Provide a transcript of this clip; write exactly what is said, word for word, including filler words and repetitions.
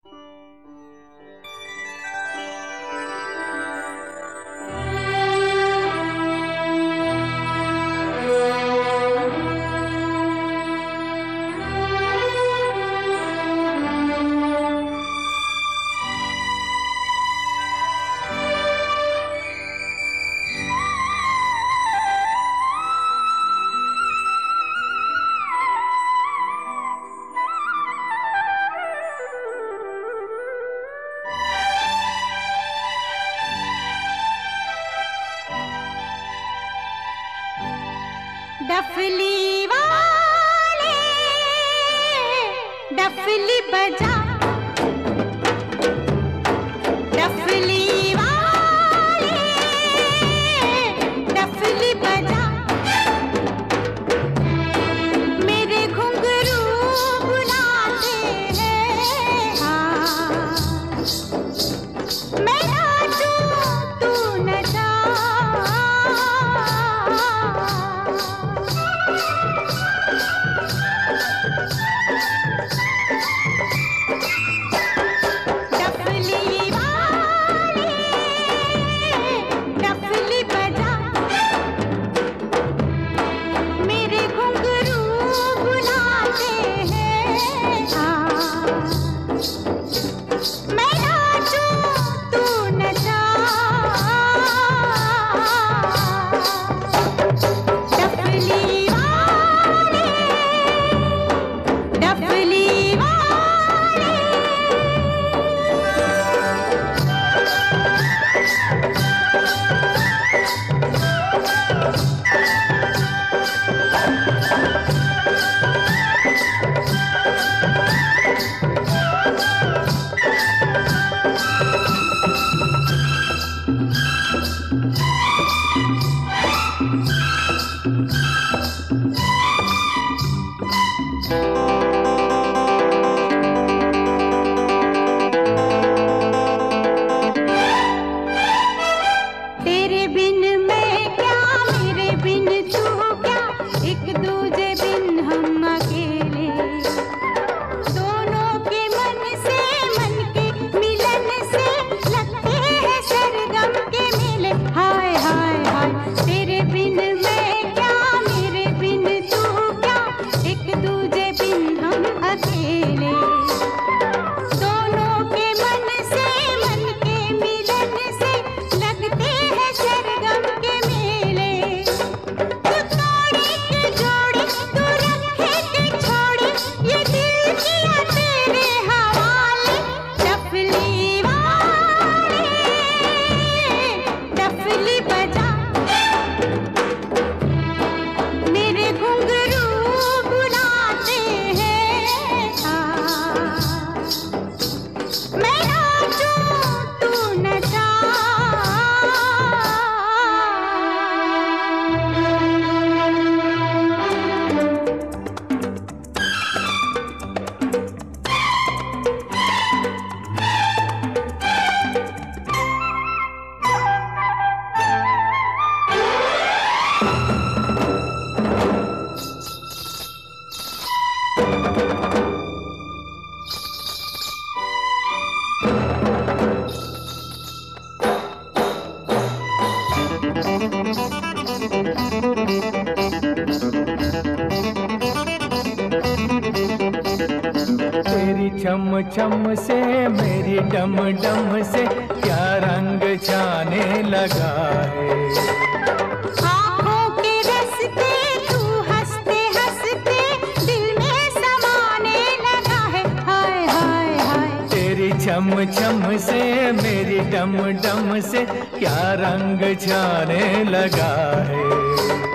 डफली वाले डफली बजा, डफली वाले डफली बजा, मेरे घुंघरू बुलाते हैं। हाँ मैं नाचूं तू नचा, तेरे बिन मैं क्या, मेरे बिन तू क्या, एक दूजे बिन हम अकेले, दोनों के मन से मन के मिलन से लगते हैं सरगम के मेले। हाय हाय हाय तेरे बिन मैं क्या, मेरे बिन तू क्या, एक दूजे बिन हम अकेले, दोनों के मन से मन के मिलन से लगते हैं सरगम के मेले। तू तोड़े के जोड़े, तू रखे के छोड़े, ये दिल किया तेरे हवाले। डफली वाले डफली बजा, मेरे घुंघरू बुलाते हैं। हाँ मैं नाचूं तू नचा, तेरी छम छम से मेरी डम डम से क्या रंग जाने लगा है। आँखों के रस्ते तू हंसते हंसते दिल में समाने लगा है। हाय हाय हाय तेरी छम छम से मेरी डम डम से क्या रंग जाने लगा है।